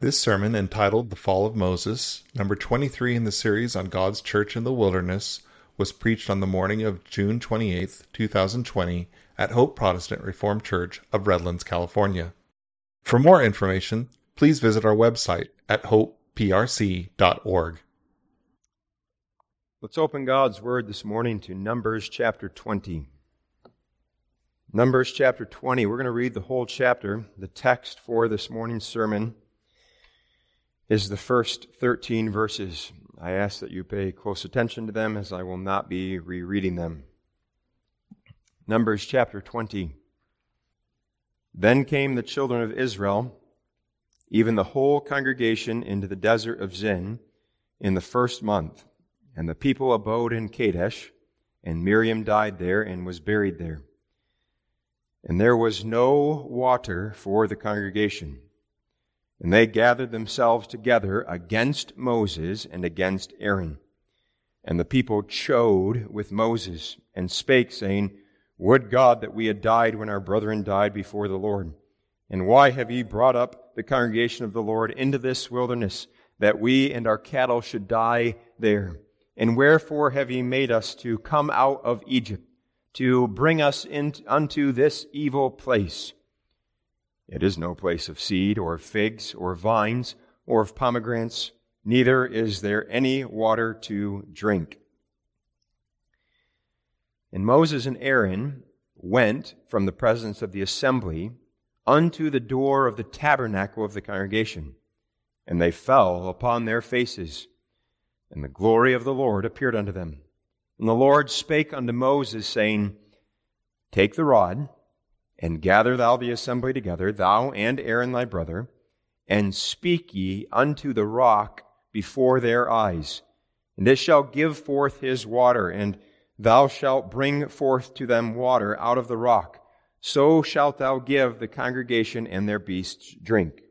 This sermon, entitled The Fall of Moses, number 23 in the series on God's Church in the Wilderness, was preached on the morning of June 28, 2020, at Hope Protestant Reformed Church of Redlands, California. For more information, please visit our website at hopeprc.org. Let's open God's Word this morning to Numbers chapter 20. Numbers chapter 20. We're going to read the whole chapter. The text for this morning's sermon is the first 13 verses. I ask that you pay close attention to them, as I will not be rereading them. Numbers chapter 20. Then came the children of Israel, even the whole congregation, into the desert of Zin in the first month. And the people abode in Kadesh, and Miriam died there and was buried there. And there was no water for the congregation. And they gathered themselves together against Moses and against Aaron. And the people chode with Moses, and spake, saying, Would God that we had died when our brethren died before the Lord. And why have ye brought up the congregation of the Lord into this wilderness, that we and our cattle should die there? And wherefore have ye made us to come out of Egypt, to bring us unto this evil place? It is no place of seed, or of figs, or of vines, or of pomegranates, neither is there any water to drink. And Moses and Aaron went from the presence of the assembly unto the door of the tabernacle of the congregation, and they fell upon their faces, and the glory of the Lord appeared unto them. And the Lord spake unto Moses, saying, Take the rod, and gather thou the assembly together, thou and Aaron thy brother, and speak ye unto the rock before their eyes. And it shall give forth his water, and thou shalt bring forth to them water out of the rock. So shalt thou give the congregation and their beasts drink.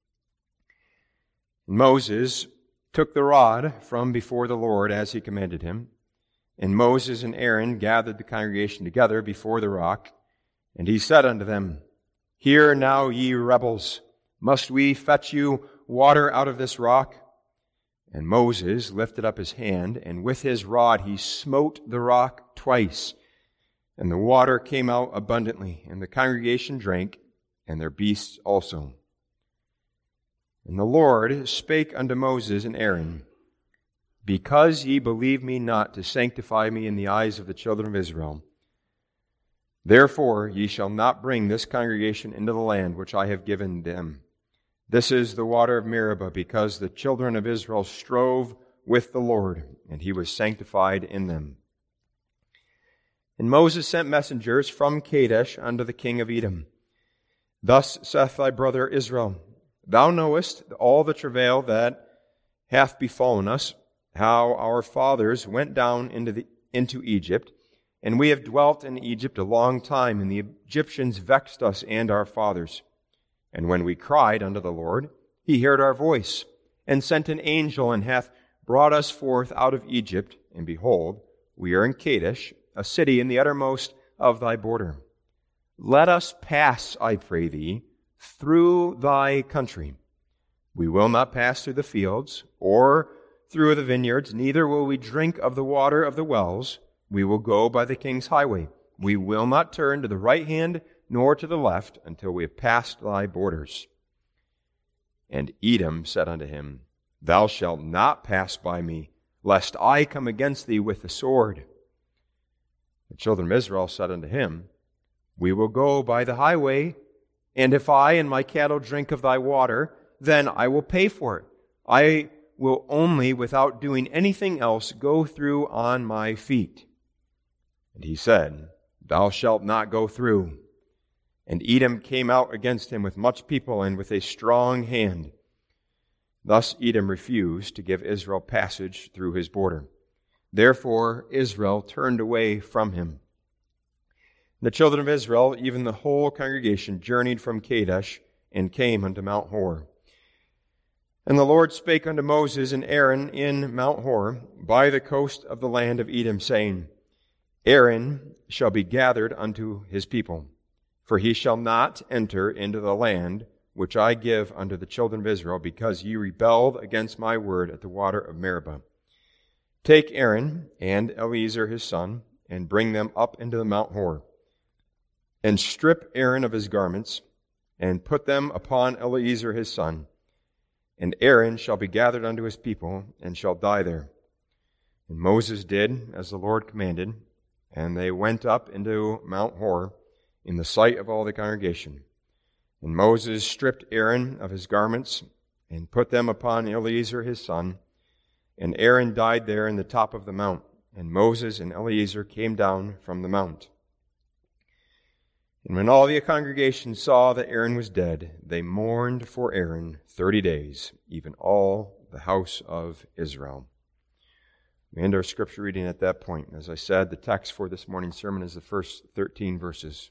And Moses took the rod from before the Lord as he commanded him. And Moses and Aaron gathered the congregation together before the rock. And he said unto them, Hear now, ye rebels, must we fetch you water out of this rock? And Moses lifted up his hand, and with his rod he smote the rock twice. And the water came out abundantly, and the congregation drank, and their beasts also. And the Lord spake unto Moses and Aaron, Because ye believe me not to sanctify me in the eyes of the children of Israel, therefore ye shall not bring this congregation into the land which I have given them. This is the water of Meribah, because the children of Israel strove with the Lord, and he was sanctified in them. And Moses sent messengers from Kadesh unto the king of Edom. Thus saith thy brother Israel, Thou knowest all the travail that hath befallen us, how our fathers went down into Egypt, and we have dwelt in Egypt a long time, and the Egyptians vexed us and our fathers. And when we cried unto the Lord, he heard our voice, and sent an angel, and hath brought us forth out of Egypt. And behold, we are in Kadesh, a city in the uttermost of thy border. Let us pass, I pray thee, through thy country. We will not pass through the fields, or through the vineyards, neither will we drink of the water of the wells. We will go by the king's highway. We will not turn to the right hand nor to the left until we have passed thy borders. And Edom said unto him, Thou shalt not pass by me, lest I come against thee with the sword. The children of Israel said unto him, We will go by the highway, and if I and my cattle drink of thy water, then I will pay for it. I will only, without doing anything else, go through on my feet. And he said, Thou shalt not go through. And Edom came out against him with much people and with a strong hand. Thus Edom refused to give Israel passage through his border. Therefore Israel turned away from him. The children of Israel, even the whole congregation, journeyed from Kadesh and came unto Mount Hor. And the Lord spake unto Moses and Aaron in Mount Hor, by the coast of the land of Edom, saying, Aaron shall be gathered unto his people, for he shall not enter into the land which I give unto the children of Israel, because ye rebelled against my word at the water of Meribah. Take Aaron and Eleazar his son, and bring them up into the Mount Hor, and strip Aaron of his garments, and put them upon Eleazar his son. And Aaron shall be gathered unto his people, and shall die there. And Moses did as the Lord commanded, and they went up into Mount Hor in the sight of all the congregation. And Moses stripped Aaron of his garments, and put them upon Eleazar his son. And Aaron died there in the top of the mount, and Moses and Eleazar came down from the mount. And when all the congregation saw that Aaron was dead, they mourned for Aaron 30 days, even all the house of Israel. We end our scripture reading at that point. As I said, the text for this morning's sermon is the first 13 verses.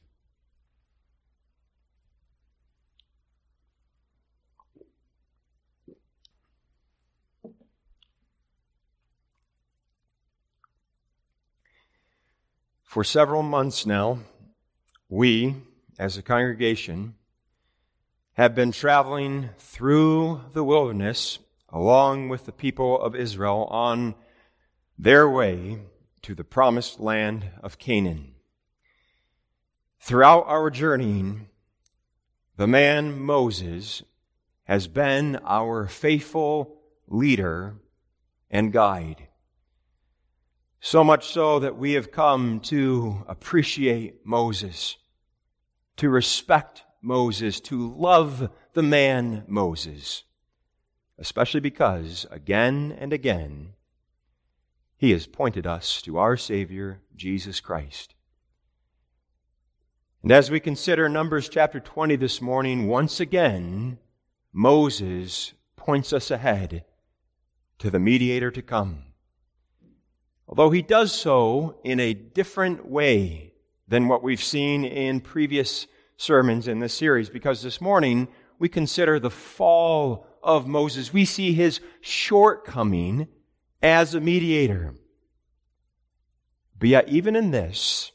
For several months now, we, as a congregation, have been traveling through the wilderness along with the people of Israel on their way to the promised land of Canaan. Throughout our journeying, the man Moses has been our faithful leader and guide. So much so that we have come to appreciate Moses, to respect Moses, to love the man Moses, especially because, again and again, he has pointed us to our Savior, Jesus Christ. And as we consider Numbers chapter 20 this morning, once again, Moses points us ahead to the mediator to come. Although he does so in a different way than what we've seen in previous sermons in this series, because this morning we consider the fall of Moses. We see his shortcoming as a mediator. But yet, even in this,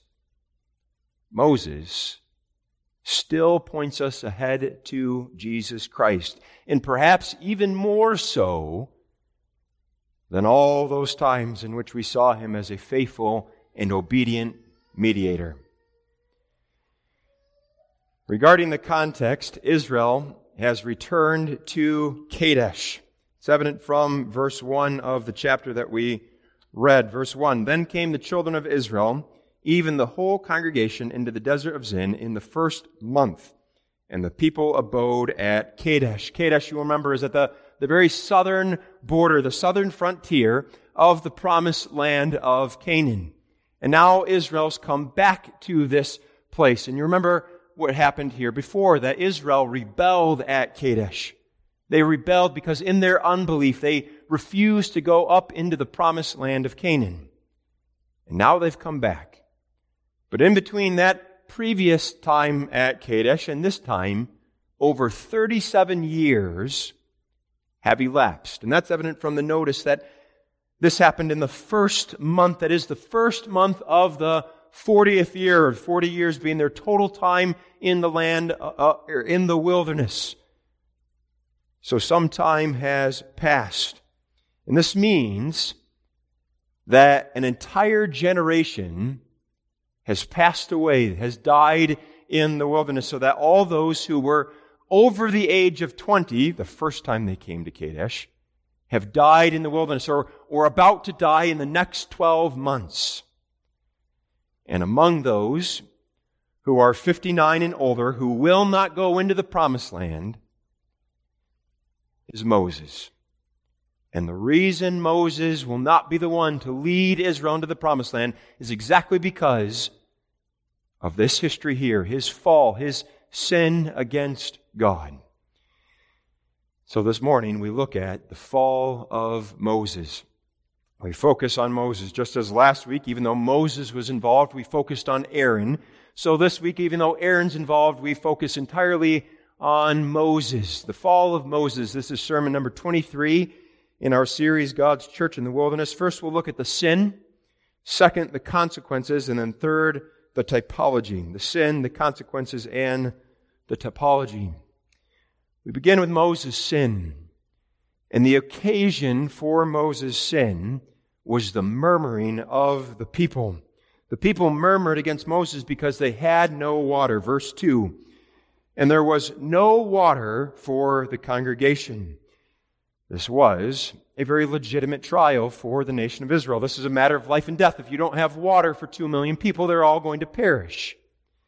Moses still points us ahead to Jesus Christ, and perhaps even more so than all those times in which we saw him as a faithful and obedient mediator. Regarding the context, Israel has returned to Kadesh. It's evident from verse 1 of the chapter that we read. Verse 1, Then came the children of Israel, even the whole congregation, into the desert of Zin in the first month, and the people abode at Kadesh. Kadesh, you remember, is at the very southern border, the southern frontier of the promised land of Canaan. And now Israel's come back to this place. And you remember what happened here before, that Israel rebelled at Kadesh. They rebelled because in their unbelief they refused to go up into the promised land of Canaan. And now they've come back. But in between that previous time at Kadesh and this time, over 37 years have elapsed. And that's evident from the notice that this happened in the first month, that is the first month of the 40th year, 40 years being their total time in the land, in the wilderness. So some time has passed. And this means that an entire generation has passed away, has died in the wilderness, so that all those who were over the age of 20, the first time they came to Kadesh, have died in the wilderness or about to die in the next 12 months. And among those who are 59 and older, who will not go into the promised land, is Moses. And the reason Moses will not be the one to lead Israel into the promised land is exactly because of this history here, his fall, his sin against God. So this morning we look at the fall of Moses. We focus on Moses, just as last week, even though Moses was involved, we focused on Aaron. So this week, even though Aaron's involved, we focus entirely on Moses. The fall of Moses. This is sermon number 23 in our series, God's Church in the Wilderness. First, we'll look at the sin. Second, the consequences. And then third, the typology. The sin, the consequences, and the typology. We begin with Moses' sin. And the occasion for Moses' sin was the murmuring of the people. The people murmured against Moses because they had no water. Verse 2, and there was no water for the congregation. This was a very legitimate trial for the nation of Israel. This is a matter of life and death. If you don't have water for 2 million people, they're all going to perish.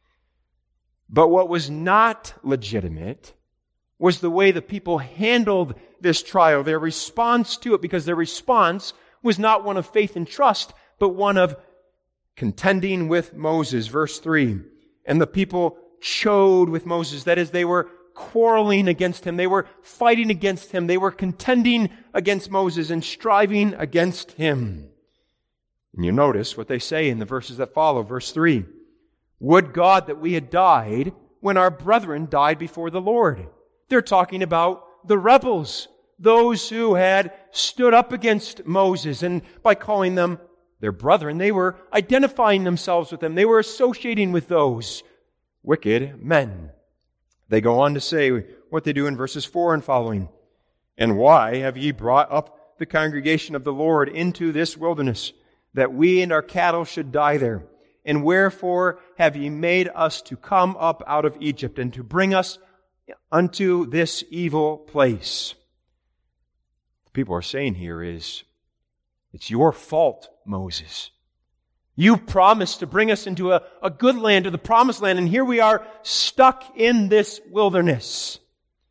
But what was not legitimate was the way the people handled this trial, their response to it, because their response was not one of faith and trust, but one of contending with Moses. Verse 3, and the people chode with Moses. That is, they were quarreling against him. They were fighting against him. They were contending against Moses and striving against him. And you notice what they say in the verses that follow. Verse 3, would God that we had died when our brethren died before the Lord. They're talking about the rebels, those who had stood up against Moses. And by calling them their brethren, they were identifying themselves with them. They were associating with those wicked men. They go on to say what they do in verses 4 and following. And why have ye brought up the congregation of the Lord into this wilderness, that we and our cattle should die there? And wherefore have ye made us to come up out of Egypt, and to bring us unto this evil place? What people are saying here is, it's your fault, Moses. You promised to bring us into a good land, to the promised land, and here we are stuck in this wilderness.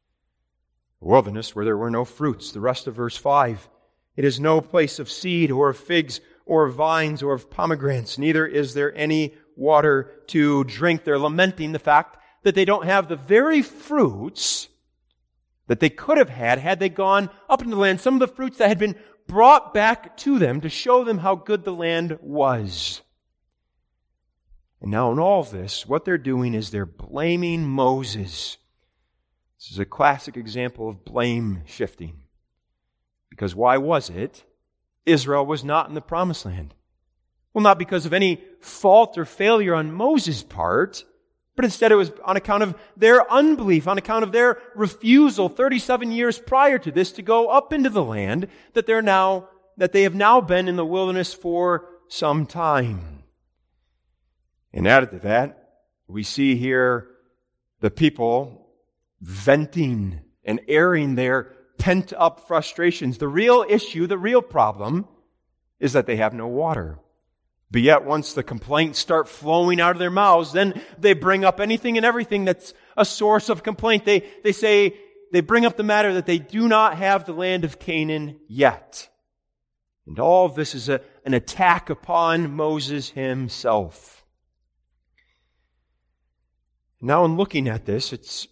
A wilderness where there were no fruits. The rest of verse 5. It is no place of seed or of figs or of vines or of pomegranates. Neither is there any water to drink. They're lamenting the fact that they don't have the very fruits that they could have had they gone up into the land. Some of the fruits that had been brought back to them to show them how good the land was. And now in all of this, what they're doing is they're blaming Moses. This is a classic example of blame shifting. Because why was it Israel was not in the promised land? Well, not because of any fault or failure on Moses' part, but instead it was on account of their unbelief, on account of their refusal 37 years prior to this to go up into the land that they have now been in the wilderness for some time. And added to that, we see here the people venting and airing their pent-up frustrations. The real issue, the real problem, is that they have no water. But yet, once the complaints start flowing out of their mouths, then they bring up anything and everything that's a source of complaint. They bring up the matter that they do not have the land of Canaan yet. And all of this is an attack upon Moses himself. Now, in looking at this, it's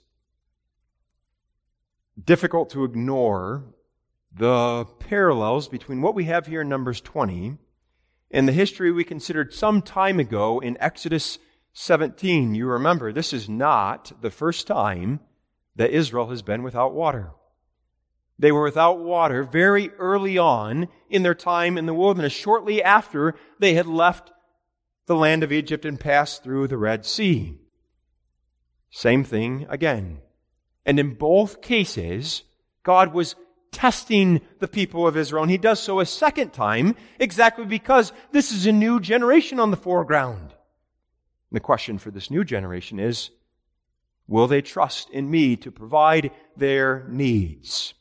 difficult to ignore the parallels between what we have here in Numbers 20 and the history we considered some time ago in Exodus 17. You remember, this is not the first time that Israel has been without water. They were without water very early on in their time in the wilderness, shortly after they had left the land of Egypt and passed through the Red Sea. Same thing again. And in both cases, God was testing the people of Israel. And He does so a second time, exactly because this is a new generation on the foreground. And the question for this new generation is, will they trust in me to provide their needs?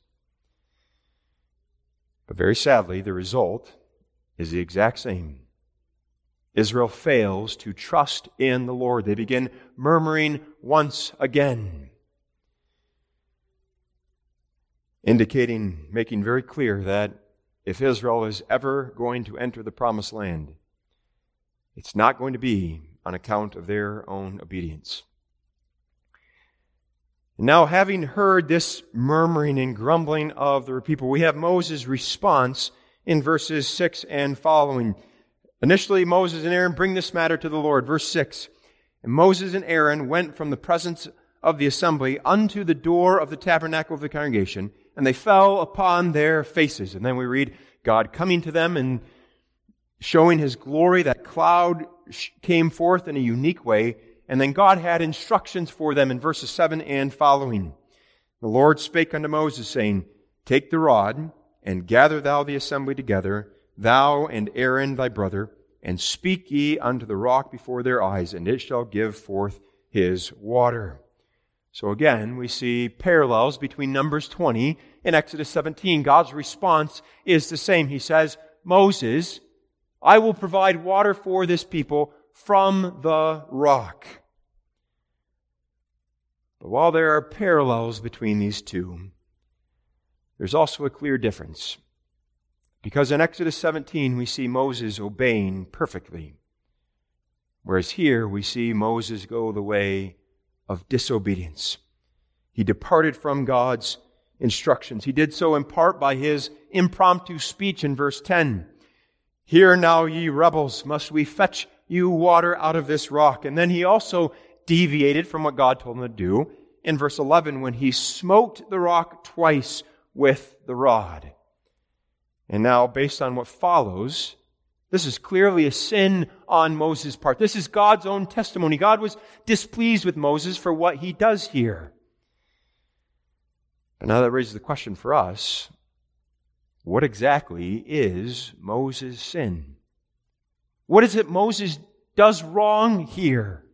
But very sadly, the result is the exact same. Israel fails to trust in the Lord. They begin murmuring once again, indicating, making very clear that if Israel is ever going to enter the promised land, it's not going to be on account of their own obedience. Now, having heard this murmuring and grumbling of the people, we have Moses' response in verses 6 and following. Initially, Moses and Aaron bring this matter to the Lord. Verse 6, and Moses and Aaron went from the presence of the assembly unto the door of the tabernacle of the congregation, and they fell upon their faces. And then we read God coming to them and showing His glory. That cloud came forth in a unique way. And then God had instructions for them in verses 7 and following. The Lord spake unto Moses, saying, Take the rod, and gather thou the assembly together, thou and Aaron thy brother, and speak ye unto the rock before their eyes, and it shall give forth his water. So again, we see parallels between Numbers 20 and Exodus 17. God's response is the same. He says, Moses, I will provide water for this people from the rock. But while there are parallels between these two, there's also a clear difference. Because in Exodus 17, we see Moses obeying perfectly, whereas here we see Moses go the way of disobedience. He departed from God's instructions. He did so in part by his impromptu speech in verse 10. Hear now, ye rebels, must we fetch you water out of this rock? And then he also deviated from what God told him to do in verse 11 when he smote the rock twice with the rod. And now, based on what follows, this is clearly a sin on Moses' part. This is God's own testimony. God was displeased with Moses for what he does here. But now that raises the question for us, what exactly is Moses' sin? What is it Moses does wrong here?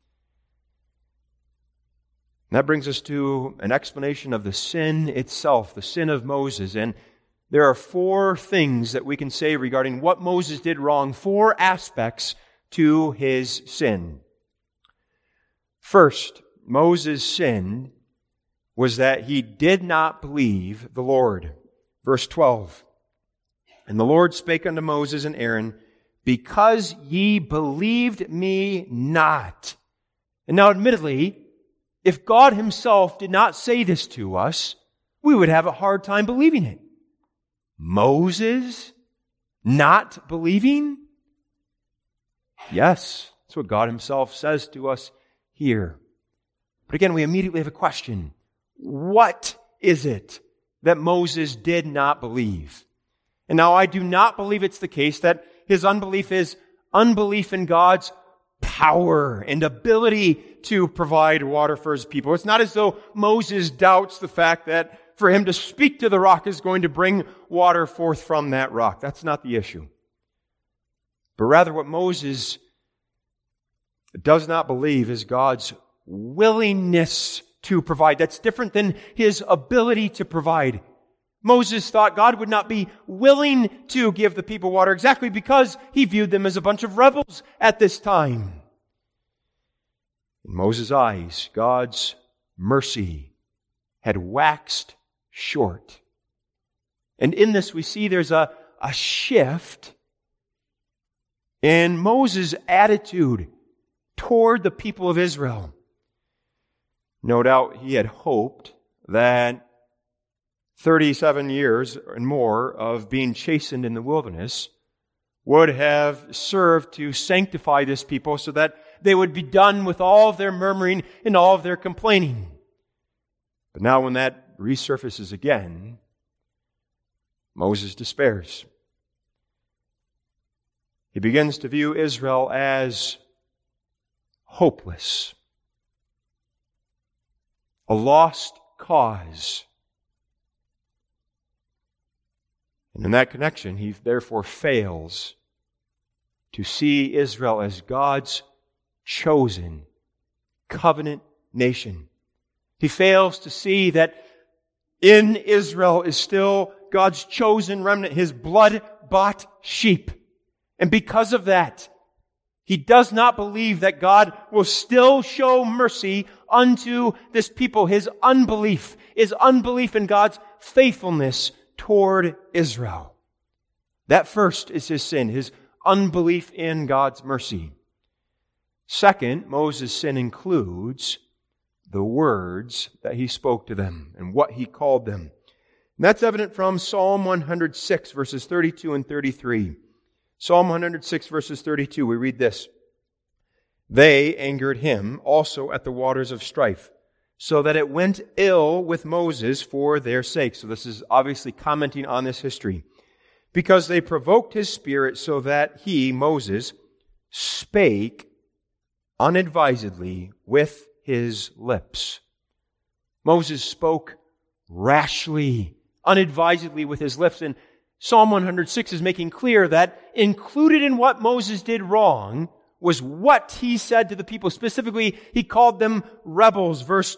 And that brings us to an explanation of the sin itself, the sin of Moses. And there are four things that we can say regarding what Moses did wrong, four aspects to his sin. First, Moses' sin was that he did not believe the Lord. Verse 12, And the Lord spake unto Moses and Aaron, Because ye believed me not. And now admittedly, if God himself did not say this to us, we would have a hard time believing it. Moses not believing? Yes, that's what God himself says to us here. But again, we immediately have a question. What is it that Moses did not believe? And now I do not believe it's the case that his unbelief is unbelief in God's power and ability to provide water for his people. It's not as though Moses doubts the fact that for him to speak to the rock is going to bring water forth from that rock. That's not the issue. But rather what Moses does not believe is God's willingness to provide. That's different than his ability to provide. Moses thought God would not be willing to give the people water exactly because he viewed them as a bunch of rebels at this time. In Moses' eyes, God's mercy had waxed short. And in this we see there's a shift in Moses' attitude toward the people of Israel. No doubt he had hoped that 37 years and more of being chastened in the wilderness would have served to sanctify this people so that they would be done with all of their murmuring and all of their complaining. But now when that resurfaces again, Moses despairs. He begins to view Israel as hopeless, a lost cause. And in that connection, he therefore fails to see Israel as God's chosen covenant nation. He fails to see that in Israel is still God's chosen remnant, his blood-bought sheep. And because of that, he does not believe that God will still show mercy unto this people. His unbelief in God's faithfulness toward Israel. That first is his sin, his unbelief in God's mercy. Second, Moses' sin includes the words that he spoke to them and what he called them. And that's evident from Psalm 106, verses 32 and 33. Psalm 106, verses 32, we read this. They angered him also at the waters of strife, so that it went ill with Moses for their sake. So this is obviously commenting on this history. Because they provoked his spirit so that he, Moses, spake unadvisedly with his lips. Moses spoke rashly, unadvisedly with his lips. And Psalm 106 is making clear that included in what Moses did wrong was what he said to the people. Specifically, he called them rebels. Verse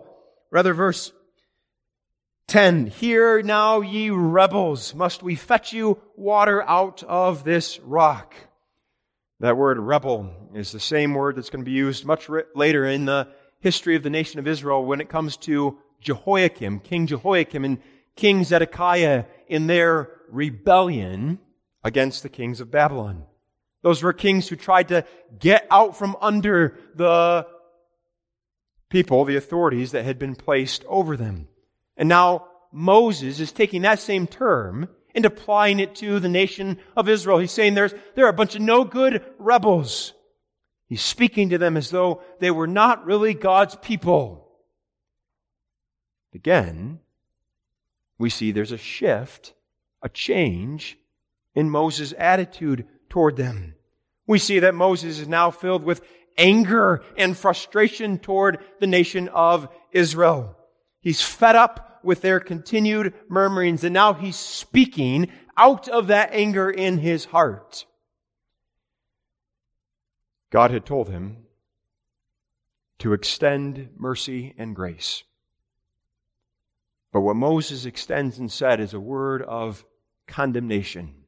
10, "Hear now, ye rebels, must we fetch you water out of this rock?" That word rebel is the same word that's going to be used much later in the history of the nation of Israel when it comes to Jehoiakim, King Jehoiakim and King Zedekiah in their rebellion against the kings of Babylon. Those were kings who tried to get out from under the people, the authorities that had been placed over them. And now Moses is taking that same term and applying it to the nation of Israel. He's saying there are a bunch of no good rebels. He's speaking to them as though they were not really God's people. Again, we see there's a shift, a change in Moses' attitude toward them. We see that Moses is now filled with anger and frustration toward the nation of Israel. He's fed up with their continued murmurings, and now he's speaking out of that anger in his heart. God had told him to extend mercy and grace. But what Moses extends and said is a word of condemnation.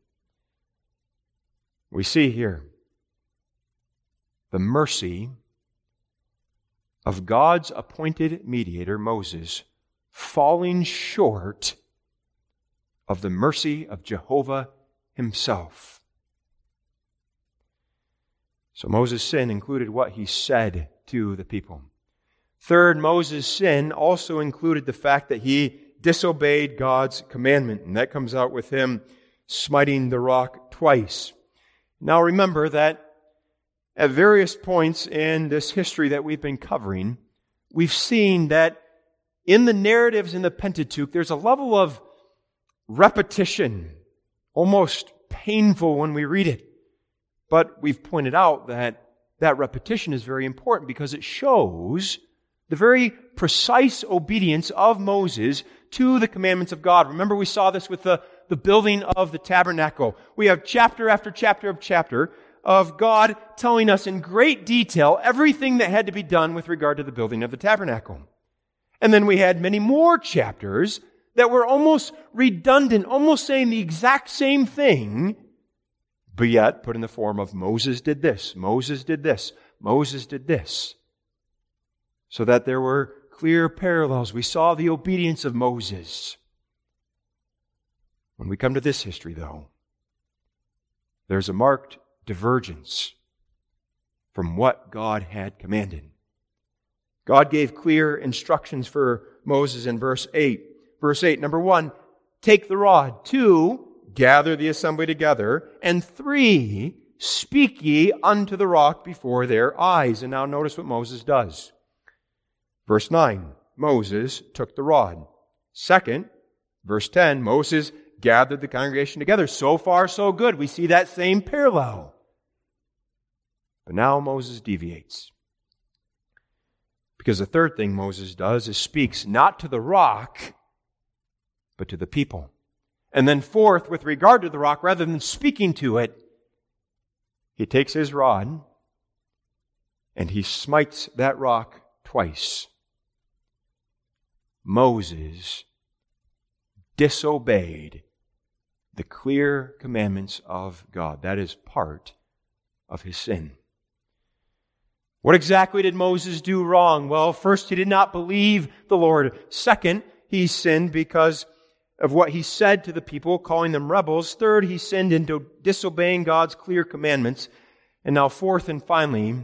We see here the mercy of God's appointed mediator, Moses, falling short of the mercy of Jehovah himself. So Moses' sin included what he said to the people. Third, Moses' sin also included the fact that he disobeyed God's commandment, and that comes out with him smiting the rock twice. Now remember that at various points in this history that we've been covering, we've seen that in the narratives in the Pentateuch, there's a level of repetition, almost painful when we read it. But we've pointed out that that repetition is very important because it shows the very precise obedience of Moses to the commandments of God. Remember, we saw this with the building of the tabernacle. We have chapter after chapter of God telling us in great detail everything that had to be done with regard to the building of the tabernacle. And then we had many more chapters that were almost redundant, almost saying the exact same thing, but yet put in the form of Moses did this, Moses did this, Moses did this. So that there were clear parallels. We saw the obedience of Moses. When we come to this history, though, there's a marked divergence from what God had commanded. God gave clear instructions for Moses in verse 8. Verse 8, number 1, take the rod. 2, gather the assembly together. And 3, speak ye unto the rock before their eyes. And now notice what Moses does. Verse 9, Moses took the rod. 2nd, verse 10, Moses gathered the congregation together. So far, so good. We see that same parallel. But now Moses deviates. Because the third thing Moses does is speaks not to the rock, but to the people. And then fourth, with regard to the rock, rather than speaking to it, he takes his rod and he smites that rock twice. Moses disobeyed the clear commandments of God. That is part of his sin. What exactly did Moses do wrong? Well, first, he did not believe the Lord. Second, he sinned because of what he said to the people, calling them rebels. Third, he sinned into disobeying God's clear commandments. And now fourth and finally,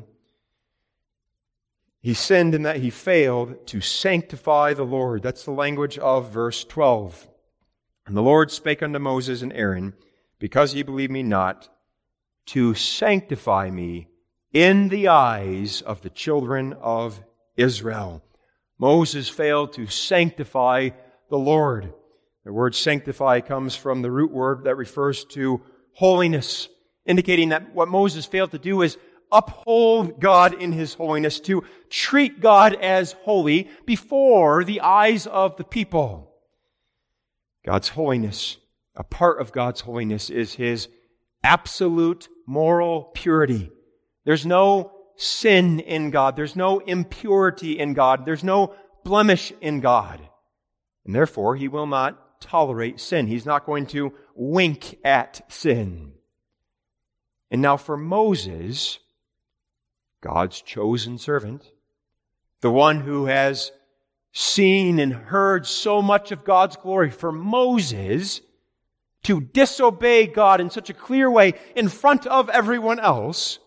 he sinned in that he failed to sanctify the Lord. That's the language of verse 12. And the Lord spake unto Moses and Aaron, because ye believe me not, to sanctify me in the eyes of the children of Israel. Moses failed to sanctify the Lord. The word sanctify comes from the root word that refers to holiness, indicating that what Moses failed to do is uphold God in His holiness, to treat God as holy before the eyes of the people. God's holiness, a part of God's holiness is His absolute moral purity. There's no sin in God. There's no impurity in God. There's no blemish in God. And therefore, He will not tolerate sin. He's not going to wink at sin. And now for Moses, God's chosen servant, the one who has seen and heard so much of God's glory, for Moses to disobey God in such a clear way in front of everyone else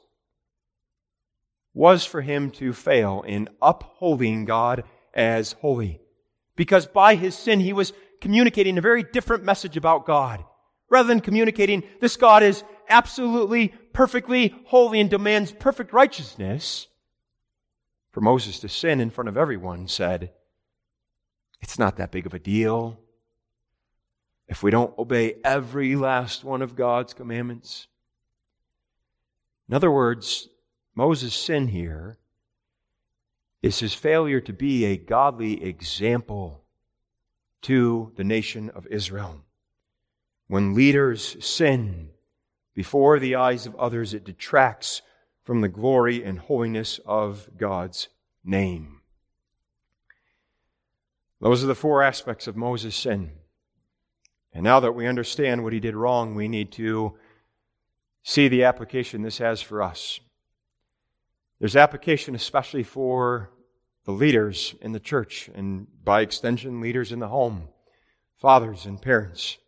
was for him to fail in upholding God as holy. Because by his sin, he was communicating a very different message about God. Rather than communicating, this God is absolutely, perfectly holy and demands perfect righteousness, for Moses to sin in front of everyone said, it's not that big of a deal if we don't obey every last one of God's commandments. In other words, Moses' sin here is his failure to be a godly example to the nation of Israel. When leaders sin before the eyes of others, it detracts from the glory and holiness of God's name. Those are the four aspects of Moses' sin. And now that we understand what he did wrong, we need to see the application this has for us. There's application especially for the leaders in the church, and by extension, leaders in the home, fathers and parents.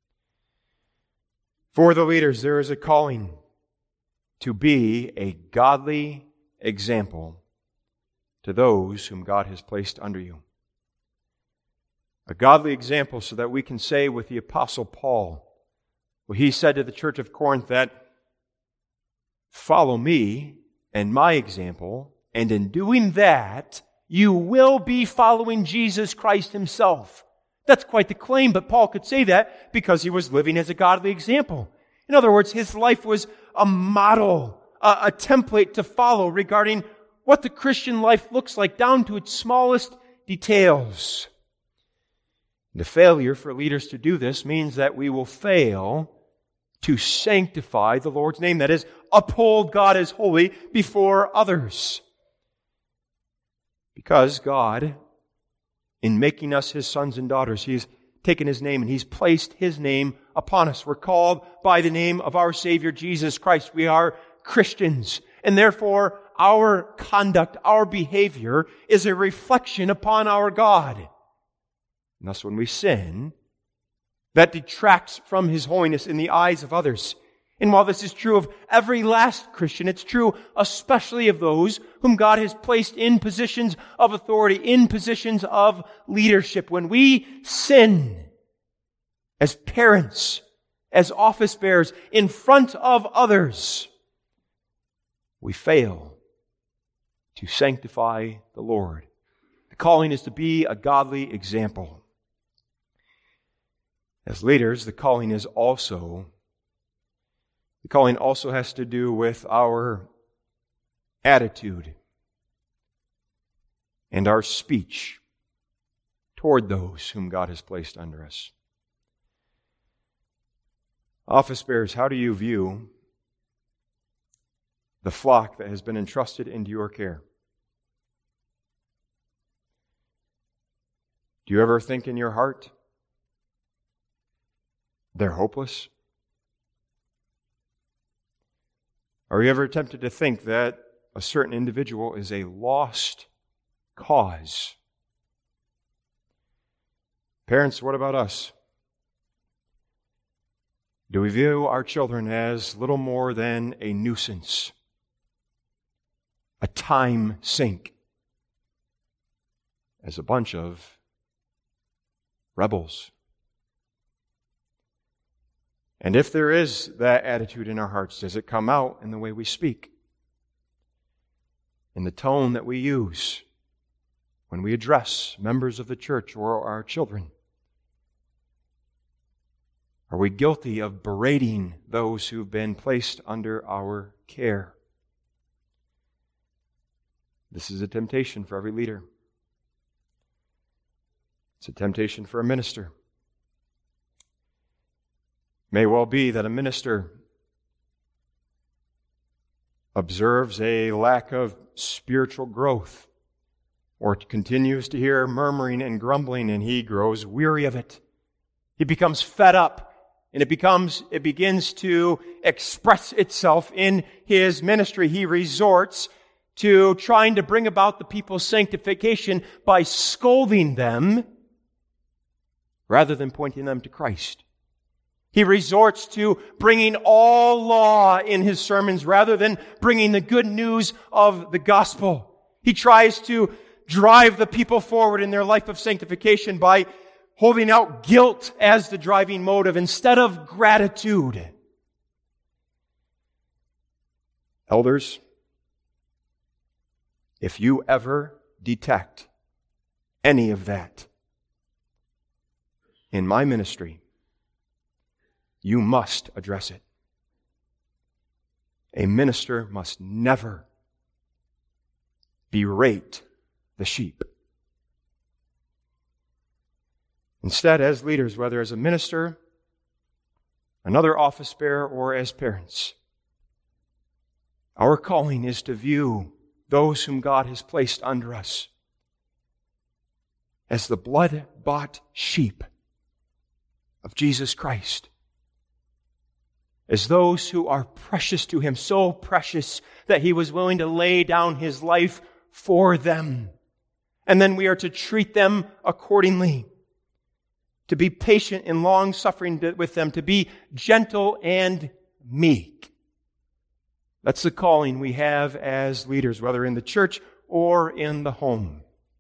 For the leaders, there is a calling to be a godly example to those whom God has placed under you. A godly example so that we can say with the Apostle Paul, well, he said to the church of Corinth that, follow me and my example, and in doing that, you will be following Jesus Christ Himself. That's quite the claim, but Paul could say that because he was living as a godly example. In other words, his life was a model, a template to follow regarding what the Christian life looks like down to its smallest details. The failure for leaders to do this means that we will fail to sanctify the Lord's name. That is, uphold God as holy before others. Because God, in making us His sons and daughters, He's taken His name and He's placed His name upon us. We're called by the name of our Savior, Jesus Christ. We are Christians. And therefore, our conduct, our behavior is a reflection upon our God. And thus, when we sin, that detracts from His holiness in the eyes of others. And while this is true of every last Christian, it's true especially of those whom God has placed in positions of authority, in positions of leadership. When we sin as parents, as office bearers, in front of others, we fail to sanctify the Lord. The calling is to be a godly example. As leaders, the calling also has to do with our attitude and our speech toward those whom God has placed under us. Office bearers, how do you view the flock that has been entrusted into your care? Do you ever think in your heart, they're hopeless? Are you ever tempted to think that a certain individual is a lost cause? Parents, what about us? Do we view our children as little more than a nuisance, a time sink, as a bunch of rebels? And if there is that attitude in our hearts, does it come out in the way we speak? In the tone that we use when we address members of the church or our children? Are we guilty of berating those who've been placed under our care? This is a temptation for every leader. It's a temptation for a minister. It may well be that a minister observes a lack of spiritual growth, or continues to hear murmuring and grumbling, and he grows weary of it. He becomes fed up, and it begins to express itself in his ministry. He resorts to trying to bring about the people's sanctification by scolding them rather than pointing them to Christ. He resorts to bringing all law in his sermons rather than bringing the good news of the gospel. He tries to drive the people forward in their life of sanctification by holding out guilt as the driving motive instead of gratitude. Elders, if you ever detect any of that in my ministry, you must address it. A minister must never berate the sheep. Instead, as leaders, whether as a minister, another office bearer, or as parents, our calling is to view those whom God has placed under us as the blood-bought sheep of Jesus Christ, as those who are precious to Him, so precious that He was willing to lay down His life for them. And then we are to treat them accordingly, to be patient and long-suffering with them, to be gentle and meek. That's the calling we have as leaders, whether in the church or in the home.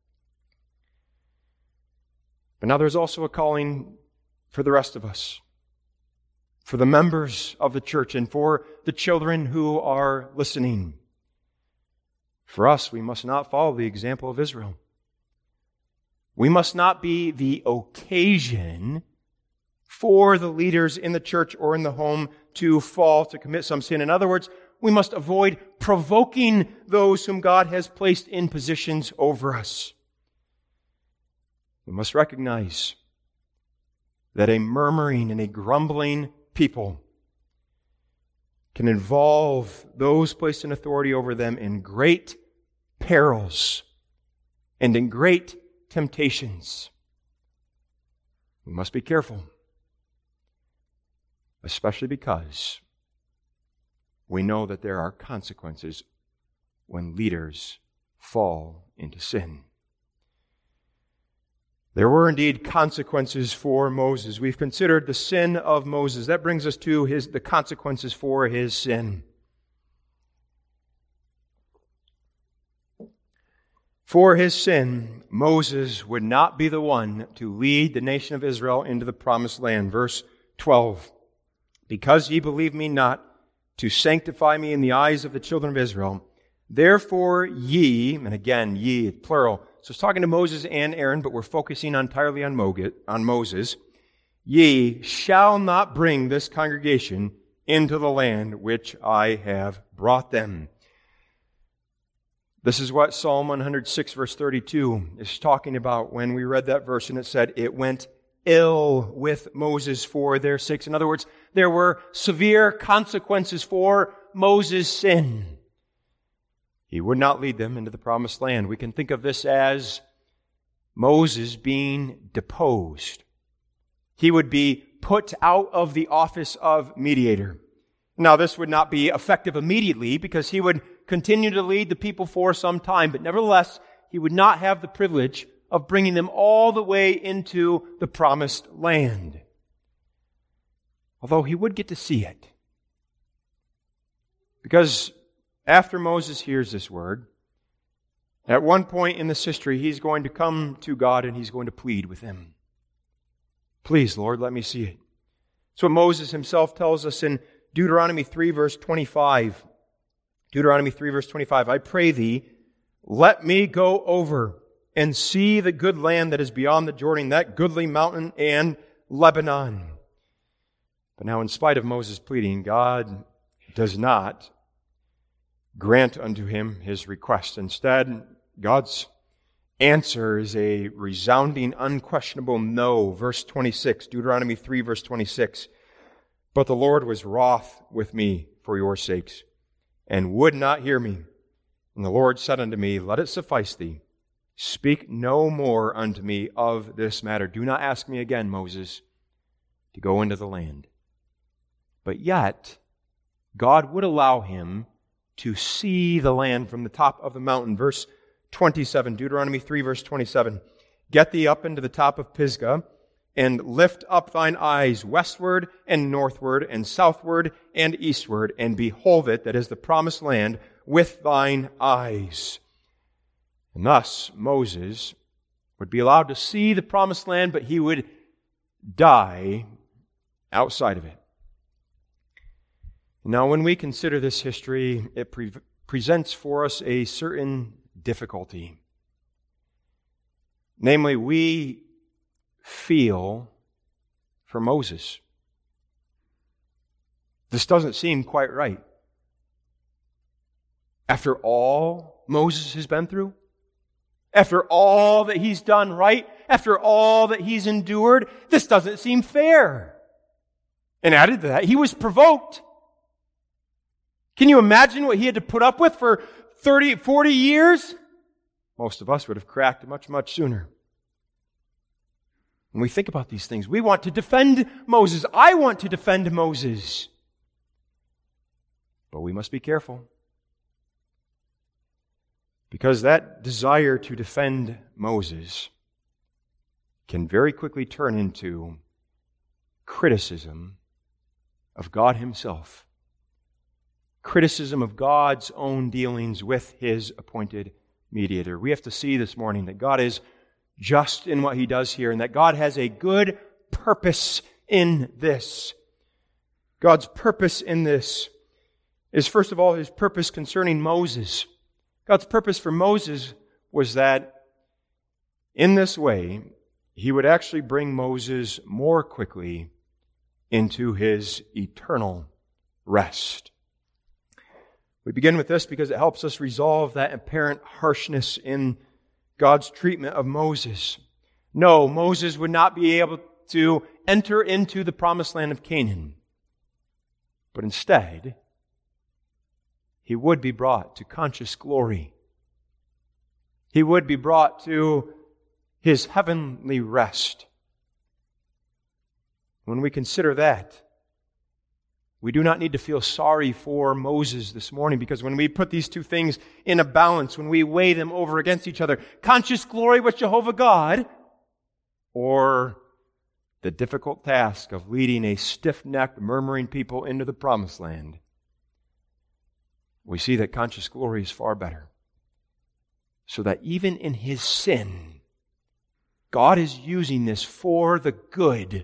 But now there's also a calling for the rest of us, for the members of the church and for the children who are listening. For us, we must not follow the example of Israel. We must not be the occasion for the leaders in the church or in the home to fall, to commit some sin. In other words, we must avoid provoking those whom God has placed in positions over us. We must recognize that a murmuring and a grumbling people can involve those placed in authority over them in great perils and in great temptations. We must be careful, especially because we know that there are consequences when leaders fall into sin. There were indeed consequences for Moses. We've considered the sin of Moses. That brings us to the consequences for his sin. For his sin, Moses would not be the one to lead the nation of Israel into the promised land. Verse 12. Because ye believe me not, to sanctify me in the eyes of the children of Israel, therefore ye, and again, ye, plural. So it's talking to Moses and Aaron, but we're focusing entirely on Moses. Ye shall not bring this congregation into the land which I have brought them. This is what Psalm 106 verse 32 is talking about when we read that verse, and it said, it went ill with Moses for their sakes. In other words, there were severe consequences for Moses' sin. He would not lead them into the promised land. We can think of this as Moses being deposed. He would be put out of the office of mediator. Now, this would not be effective immediately because he would continue to lead the people for some time, but nevertheless, he would not have the privilege of bringing them all the way into the promised land. Although he would get to see it. Because after Moses hears this word, at one point in this history, he's going to come to God and he's going to plead with Him. Please, Lord, let me see it. That's what Moses himself tells us in Deuteronomy 3, verse 25. Deuteronomy 3, verse 25. I pray thee, let me go over and see the good land that is beyond the Jordan, that goodly mountain and Lebanon. But now, in spite of Moses' pleading, God does not grant unto him his request. Instead, God's answer is a resounding, unquestionable no. Verse 26, Deuteronomy 3, verse 26. But the Lord was wroth with me for your sakes, and would not hear me. And the Lord said unto me, Let it suffice thee. Speak no more unto me of this matter. Do not ask me again, Moses, to go into the land. But yet, God would allow him to see the land from the top of the mountain. Verse 27, Deuteronomy 3, verse 27. Get thee up into the top of Pisgah, and lift up thine eyes westward and northward and southward and eastward, and behold it, that is the promised land, with thine eyes. And thus Moses would be allowed to see the promised land, but he would die outside of it. Now, when we consider this history, it presents for us a certain difficulty. Namely, we feel for Moses. This doesn't seem quite right. After all Moses has been through, after all that he's done right, after all that he's endured, this doesn't seem fair. And added to that, he was provoked. Can you imagine what he had to put up with for 30, 40 years? Most of us would have cracked much, much sooner. When we think about these things, we want to defend Moses. I want to defend Moses. But we must be careful. Because that desire to defend Moses can very quickly turn into criticism of God Himself. Criticism of God's own dealings with His appointed mediator. We have to see this morning that God is just in what He does here, and that God has a good purpose in this. God's purpose in this is, first of all, His purpose concerning Moses. God's purpose for Moses was that in this way, He would actually bring Moses more quickly into His eternal rest. We begin with this because it helps us resolve that apparent harshness in God's treatment of Moses. No, Moses would not be able to enter into the promised land of Canaan. But instead, he would be brought to conscious glory. He would be brought to his heavenly rest. When we consider that, we do not need to feel sorry for Moses this morning, because when we put these two things in a balance, when we weigh them over against each other, conscious glory with Jehovah God, or the difficult task of leading a stiff-necked, murmuring people into the promised land, we see that conscious glory is far better. So that even in his sin, God is using this for the good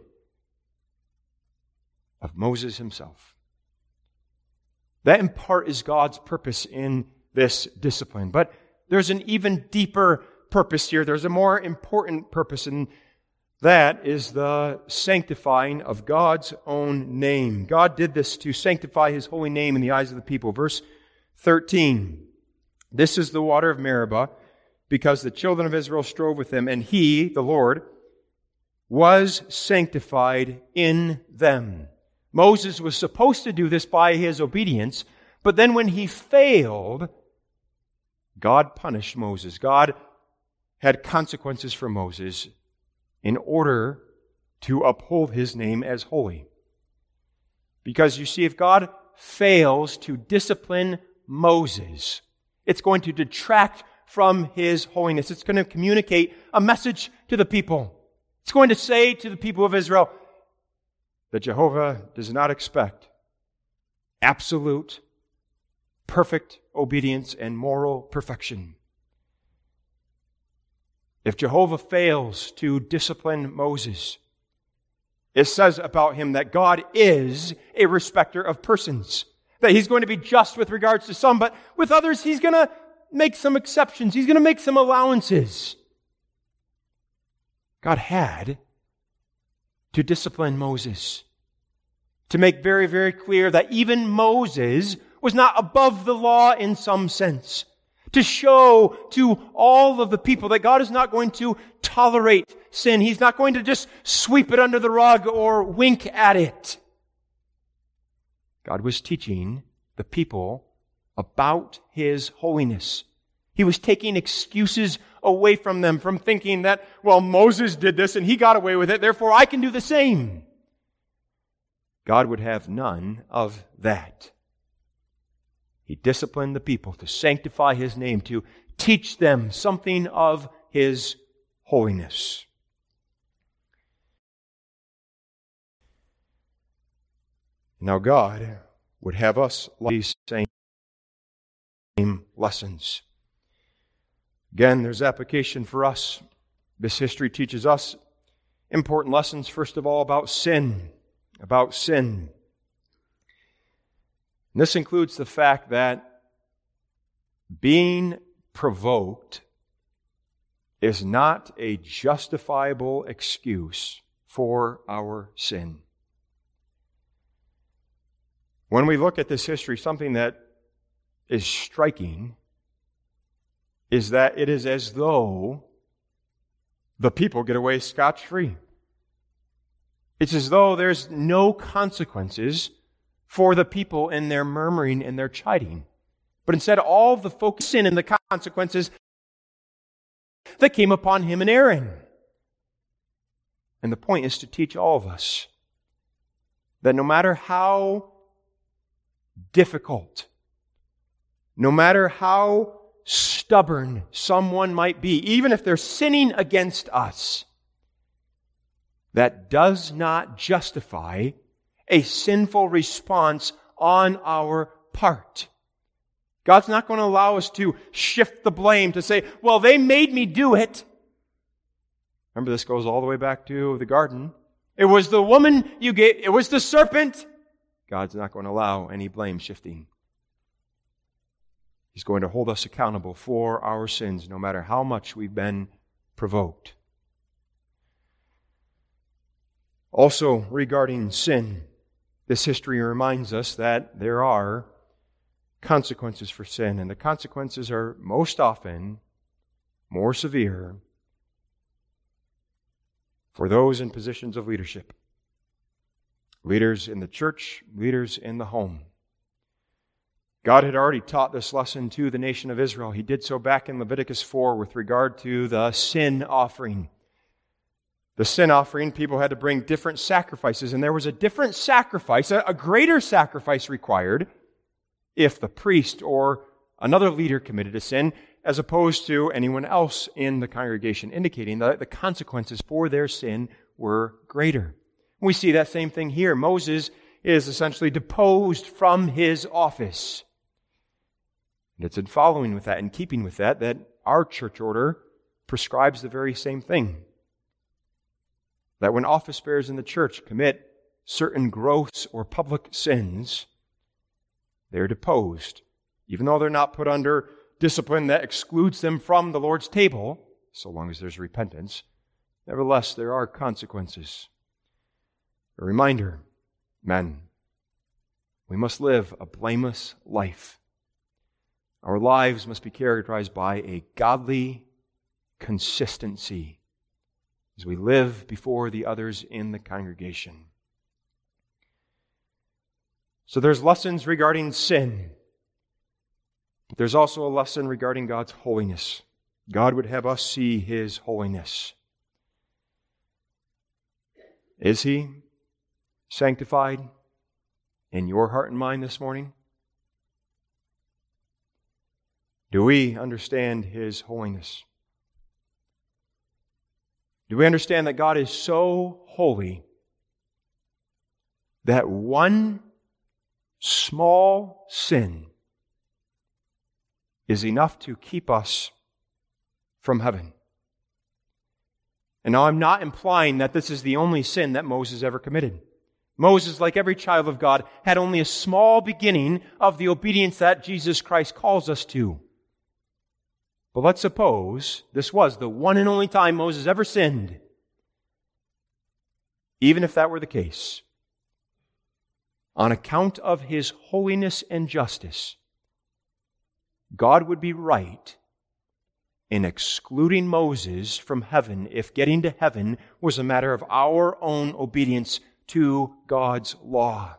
of Moses himself. That in part is God's purpose in this discipline. But there's an even deeper purpose here. There's a more important purpose, and that is the sanctifying of God's own name. God did this to sanctify His holy name in the eyes of the people. Verse 13. This is the water of Meribah, because the children of Israel strove with Him, and He, the Lord, was sanctified in them. Moses was supposed to do this by his obedience, but then when he failed, God punished Moses. God had consequences for Moses in order to uphold His name as holy. Because you see, if God fails to discipline Moses, it's going to detract from His holiness. It's going to communicate a message to the people. It's going to say to the people of Israel that Jehovah does not expect absolute, perfect obedience and moral perfection. If Jehovah fails to discipline Moses, it says about him that God is a respecter of persons. That He's going to be just with regards to some, but with others He's going to make some exceptions. He's going to make some allowances. God had to discipline Moses, to make very, very clear that even Moses was not above the law in some sense. To show to all of the people that God is not going to tolerate sin. He's not going to just sweep it under the rug or wink at it. God was teaching the people about His holiness. He was taking excuses away from them, from thinking that, well, Moses did this and he got away with it, therefore I can do the same. God would have none of that. He disciplined the people to sanctify His name, to teach them something of His holiness. Now God would have us learn these same lessons. Again, there's application for us. This history teaches us important lessons, first of all, about sin. About sin. And this includes the fact that being provoked is not a justifiable excuse for our sin. When we look at this history, something that is striking is that it is as though the people get away scot-free. It's as though there's no consequences for the people in their murmuring and their chiding. But instead, all of the focus in the consequences that came upon him and Aaron. And the point is to teach all of us that no matter how difficult, no matter how stubborn someone might be, even if they're sinning against us, that does not justify a sinful response on our part. God's not going to allow us to shift the blame, to say, well, they made me do it. Remember, this goes all the way back to the garden. It was the woman you gave, it was the serpent. God's not going to allow any blame shifting. He's going to hold us accountable for our sins, no matter how much we've been provoked. Also, regarding sin, this history reminds us that there are consequences for sin, and the consequences are most often more severe for those in positions of leadership. Leaders in the church, leaders in the home. God had already taught this lesson to the nation of Israel. He did so back in Leviticus 4 with regard to the sin offering. The sin offering, people had to bring different sacrifices, and there was a different sacrifice, a greater sacrifice required if the priest or another leader committed a sin, as opposed to anyone else in the congregation, indicating that the consequences for their sin were greater. We see that same thing here. Moses is essentially deposed from his office. And it's in following with that, in keeping with that, that our church order prescribes the very same thing. That when office bearers in the church commit certain gross or public sins, they're deposed. Even though they're not put under discipline that excludes them from the Lord's table, so long as there's repentance, nevertheless, there are consequences. A reminder, men, we must live a blameless life. Our lives must be characterized by a godly consistency as we live before the others in the congregation. So there's lessons regarding sin. But there's also a lesson regarding God's holiness. God would have us see His holiness. Is He sanctified in your heart and mind this morning? Do we understand His holiness? Do we understand that God is so holy that one small sin is enough to keep us from heaven? And now I'm not implying that this is the only sin that Moses ever committed. Moses, like every child of God, had only a small beginning of the obedience that Jesus Christ calls us to. But let's suppose this was the one and only time Moses ever sinned. Even if that were the case, on account of His holiness and justice, God would be right in excluding Moses from heaven if getting to heaven was a matter of our own obedience to God's law.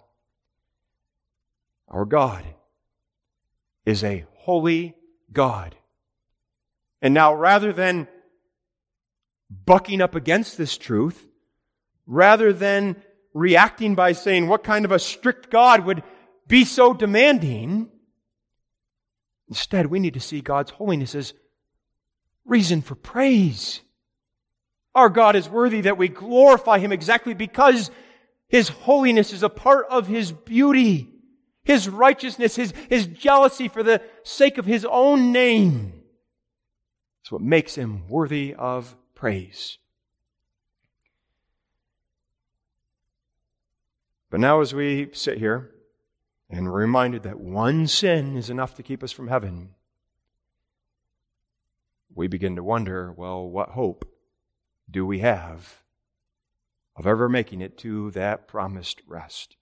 Our God is a holy God. And now, rather than bucking up against this truth, rather than reacting by saying, what kind of a strict God would be so demanding? Instead, we need to see God's holiness as reason for praise. Our God is worthy that we glorify Him exactly because His holiness is a part of His beauty, His righteousness, His jealousy for the sake of His own name. It's what makes Him worthy of praise. But now as we sit here and we're reminded that one sin is enough to keep us from heaven, we begin to wonder, well, what hope do we have of ever making it to that promised rest?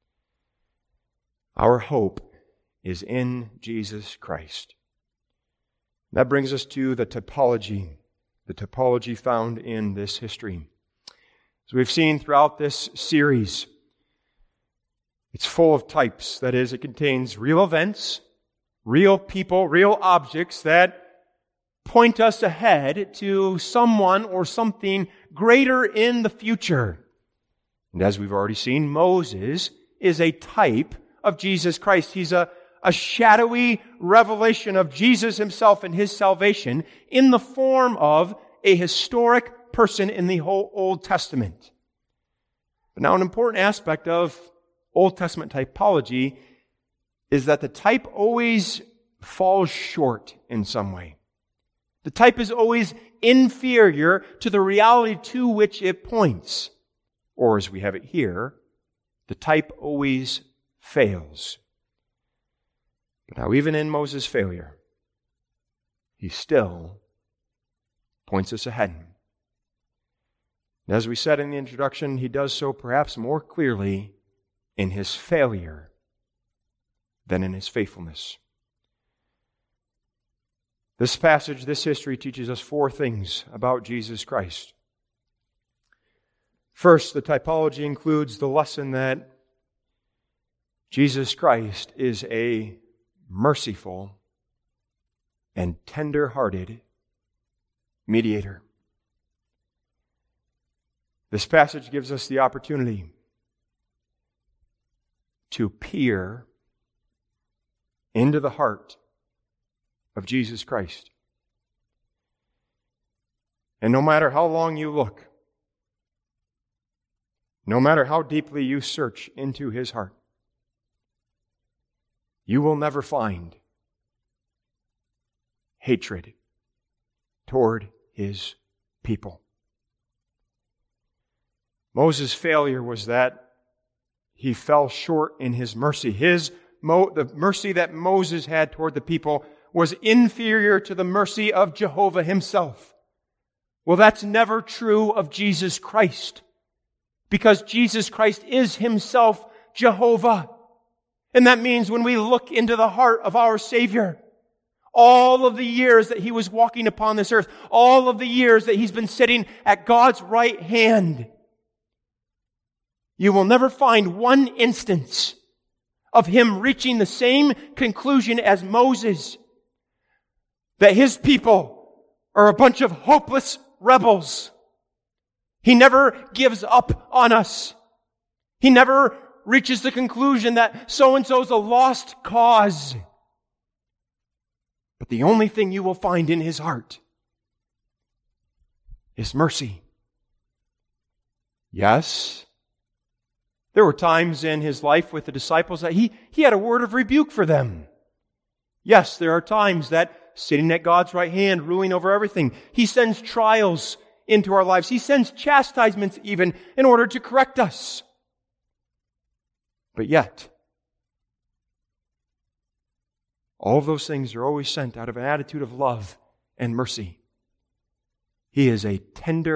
Our hope is in Jesus Christ. That brings us to the typology found in this history. As we've seen throughout this series, it's full of types. That is, it contains real events, real people, real objects that point us ahead to someone or something greater in the future. And as we've already seen, Moses is a type of Jesus Christ. He's a shadowy revelation of Jesus Himself and His salvation in the form of a historic person in the whole Old Testament. But now an important aspect of Old Testament typology is that the type always falls short in some way. The type is always inferior to the reality to which it points. Or as we have it here, the type always fails. But now even in Moses' failure, he still points us ahead. And as we said in the introduction, he does so perhaps more clearly in his failure than in his faithfulness. This passage, this history teaches us four things about Jesus Christ. First, the typology includes the lesson that Jesus Christ is a merciful and tender-hearted mediator. This passage gives us the opportunity to peer into the heart of Jesus Christ. And no matter how long you look, no matter how deeply you search into His heart, you will never find hatred toward His people. Moses' failure was that he fell short in his mercy. The mercy that Moses had toward the people was inferior to the mercy of Jehovah Himself. Well, that's never true of Jesus Christ, because Jesus Christ is Himself Jehovah. And that means when we look into the heart of our Savior, all of the years that He was walking upon this earth, all of the years that He's been sitting at God's right hand, you will never find one instance of Him reaching the same conclusion as Moses, that His people are a bunch of hopeless rebels. He never gives up on us. He never reaches the conclusion that so-and-so is a lost cause. But the only thing you will find in His heart is mercy. Yes, there were times in His life with the disciples that He had a word of rebuke for them. Yes, there are times that sitting at God's right hand, ruling over everything, He sends trials into our lives. He sends chastisements even in order to correct us. But yet, all of those things are always sent out of an attitude of love and mercy. He is a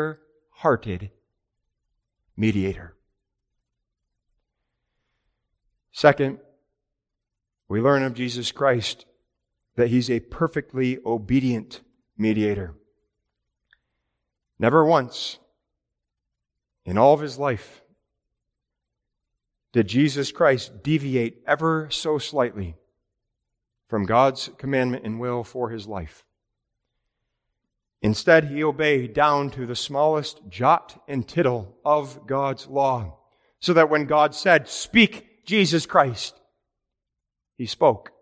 tender-hearted mediator. Second, we learn of Jesus Christ that He's a perfectly obedient mediator. Never once in all of His life did Jesus Christ deviate ever so slightly from God's commandment and will for His life. Instead, He obeyed down to the smallest jot and tittle of God's law, so that when God said, "Speak, Jesus Christ," He spoke.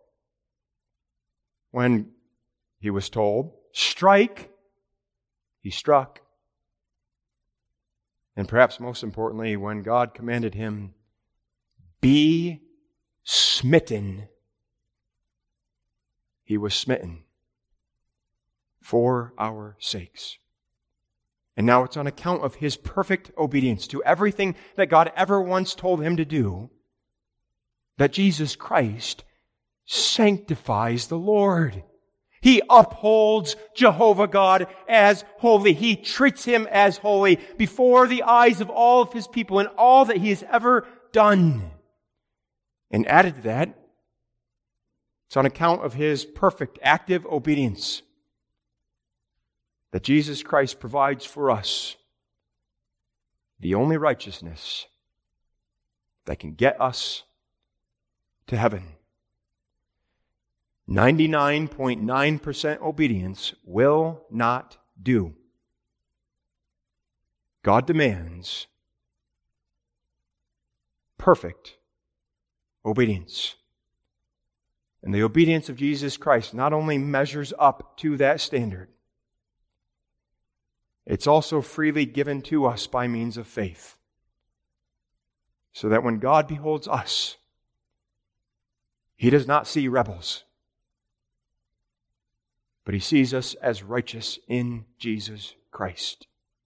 When He was told, "Strike," He struck. And perhaps most importantly, when God commanded Him, "Be smitten," He was smitten for our sakes. And now it's on account of His perfect obedience to everything that God ever once told Him to do that Jesus Christ sanctifies the Lord. He upholds Jehovah God as holy. He treats Him as holy before the eyes of all of His people in all that He has ever done. And added to that, it's on account of His perfect active obedience that Jesus Christ provides for us the only righteousness that can get us to heaven. 99.9% obedience will not do. God demands perfect obedience. And the obedience of Jesus Christ not only measures up to that standard, it's also freely given to us by means of faith. So that when God beholds us, He does not see rebels, but He sees us as righteous in Jesus Christ.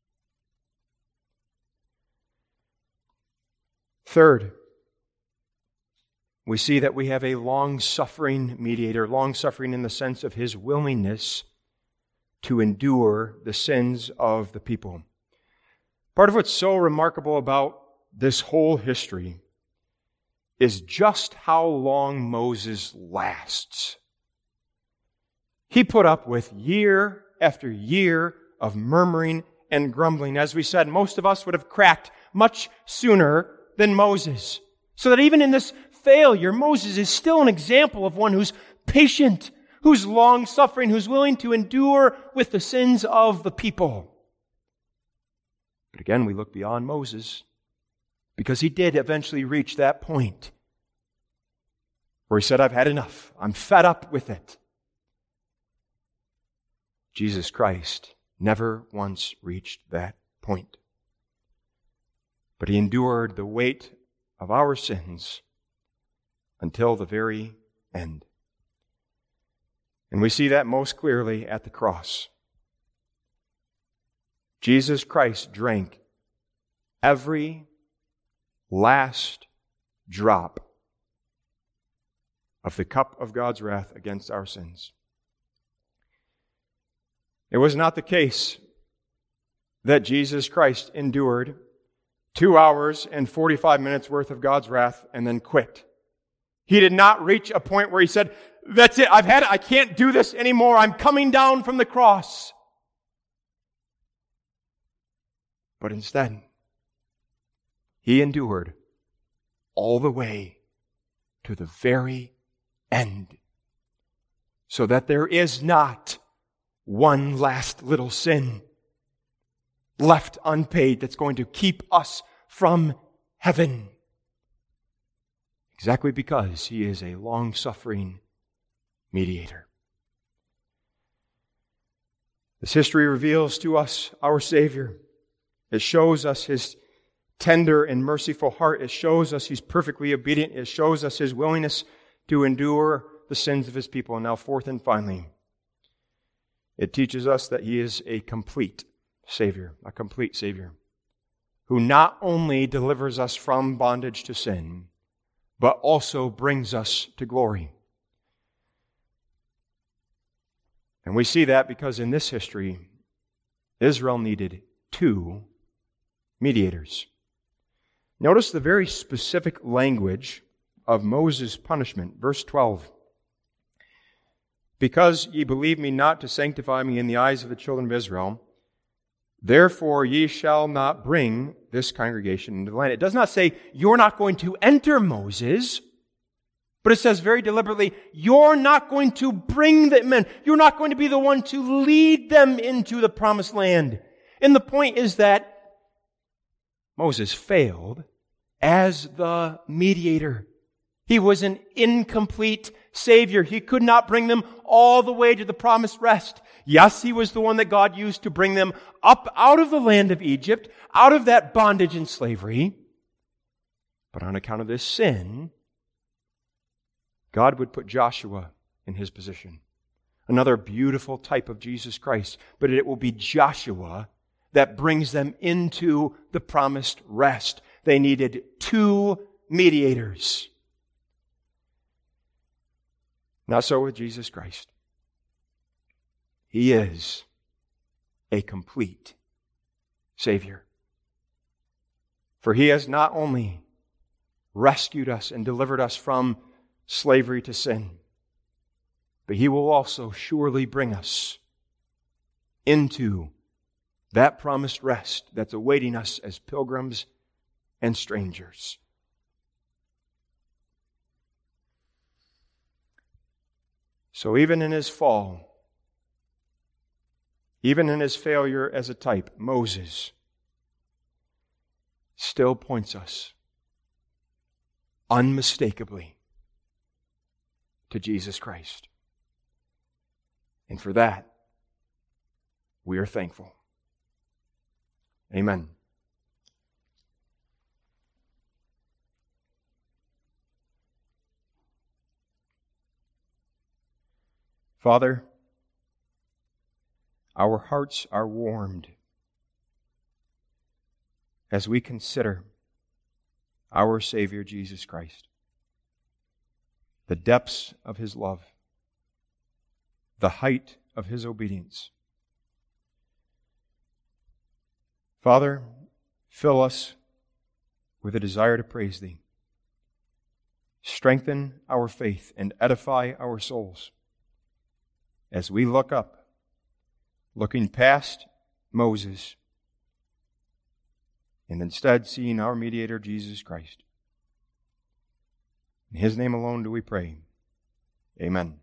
Third, we see that we have a long-suffering mediator, long-suffering in the sense of His willingness to endure the sins of the people. Part of what's so remarkable about this whole history is just how long Moses lasts. He put up with year after year of murmuring and grumbling. As we said, most of us would have cracked much sooner than Moses. So that even in this failure, Moses is still an example of one who's patient, who's long-suffering, who's willing to endure with the sins of the people. But again, we look beyond Moses, because he did eventually reach that point where he said, "I've had enough. I'm fed up with it." Jesus Christ never once reached that point. But He endured the weight of our sins until the very end. And we see that most clearly at the cross. Jesus Christ drank every last drop of the cup of God's wrath against our sins. It was not the case that Jesus Christ endured 2 hours and 45 minutes worth of God's wrath and then quit. He did not reach a point where He said, "That's it, I've had it, I can't do this anymore, I'm coming down from the cross." But instead, He endured all the way to the very end, so that there is not one last little sin left unpaid that's going to keep us from heaven. Exactly because He is a long-suffering mediator. This history reveals to us our Savior. It shows us His tender and merciful heart. It shows us He's perfectly obedient. It shows us His willingness to endure the sins of His people. And now, fourth and finally, it teaches us that He is a complete Savior, who not only delivers us from bondage to sin, but also brings us to glory. And we see that because in this history, Israel needed 2 mediators. Notice the very specific language of Moses' punishment. Verse 12. Because ye believe me not to sanctify me in the eyes of the children of Israel, therefore ye shall not bring this congregation into the land. It does not say you're not going to enter Moses, but it says very deliberately, you're not going to bring them in. You're not going to be the one to lead them into the promised land. And the point is that Moses failed as the mediator. He was an incomplete Savior. He could not bring them all the way to the promised rest. Yes, he was the one that God used to bring them up out of the land of Egypt, out of that bondage and slavery. But on account of this sin, God would put Joshua in his position. Another beautiful type of Jesus Christ. But it will be Joshua that brings them into the promised rest. They needed two mediators. Not so with Jesus Christ. He is a complete Savior. For He has not only rescued us and delivered us from slavery to sin, but He will also surely bring us into that promised rest that's awaiting us as pilgrims and strangers. So even in his fall, even in his failure as a type, Moses still points us unmistakably to Jesus Christ. And for that, we are thankful. Amen. Father, our hearts are warmed as we consider our Savior Jesus Christ, the depths of His love, the height of His obedience. Father, fill us with a desire to praise Thee. Strengthen our faith and edify our souls as we look up, looking past Moses, and instead seeing our mediator, Jesus Christ. In His name alone do we pray. Amen.